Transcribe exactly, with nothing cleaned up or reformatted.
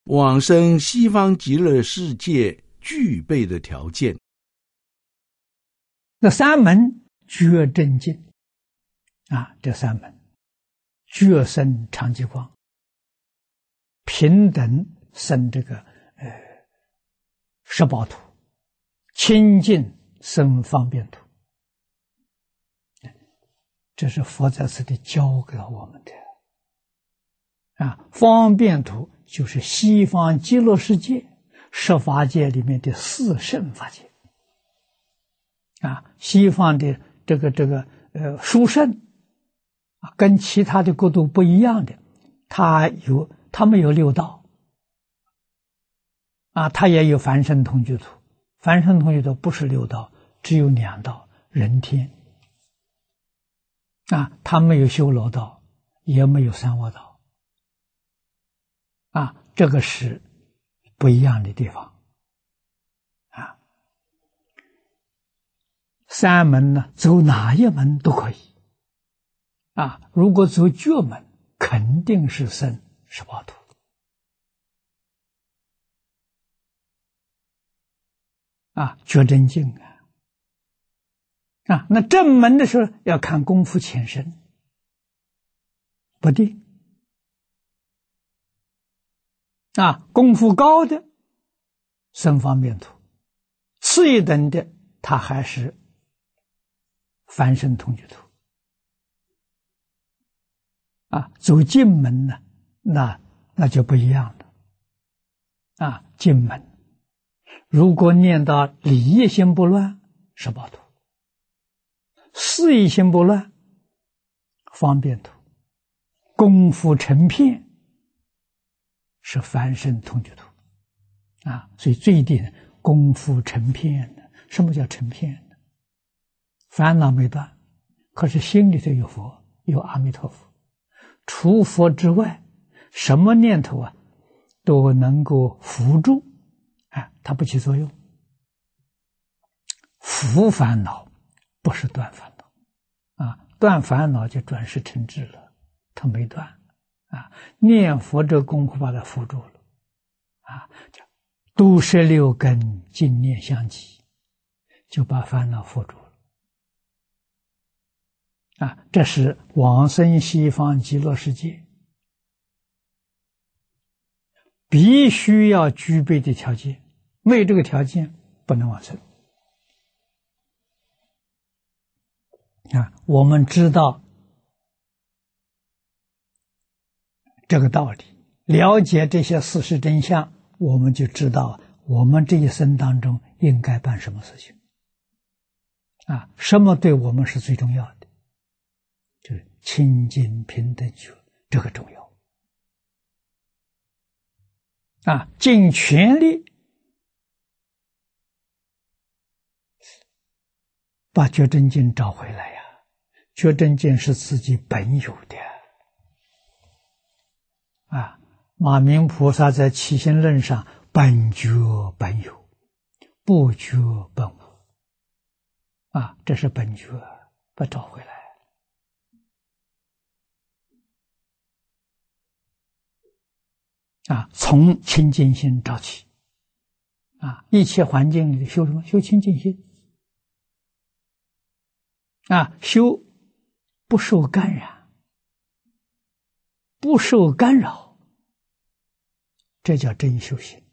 往生西方极乐世界具备的条件。 那三门觉真净啊，这三门觉生常寂光，平等生这个呃十宝图，清净生方便图。这是佛在此地教给我们的啊，方便图就是西方极乐世界十法界里面的四圣法界啊，西方的这个这个呃殊胜啊，跟其他的国度不一样的，它有他们有六道啊，它也有凡圣同居图，凡圣同居图不是六道，只有两道，人天。啊，他没有修罗道，也没有三恶道，啊，这个是不一样的地方，啊，三门呢，走哪一门都可以，啊，如果走觉门，肯定是生十宝图，啊，觉真净啊。啊，那正门的时候要看功夫浅深，不定。啊，功夫高的生方便图，次一等的他还是凡圣同居图。啊，走进门呢，那那就不一样了。啊，进门如果念到理业心不乱，十宝图。事业心不乱，方便图，功夫成片是凡圣同居图啊，所以最低的功夫成片的，什么叫成片呢？烦恼没断，可是心里头有佛，有阿弥陀佛，除佛之外，什么念头啊都能够扶住，啊，它不起作用。扶烦恼不是断烦恼啊，断烦恼就转世成智了，他没断啊。念佛这功夫把它扶住了啊，叫度摄六根，净念相继，就把烦恼扶住了啊。这是往生西方极乐世界必须要具备的条件，没有这个条件不能往生。啊，我们知道这个道理，了解这些事实真相，我们就知道我们这一生当中应该办什么事情。啊，什么对我们是最重要的？就是清净平等觉，这个重要。啊，尽全力把觉真经找回来呀！觉真经是自己本有的啊。马明菩萨在起心论上，本觉本有，不觉本无啊，这是本觉，把找回来啊。从清净心找起啊，一切环境里修什么？修清净心啊，修不受感染，不受干扰，这叫真修行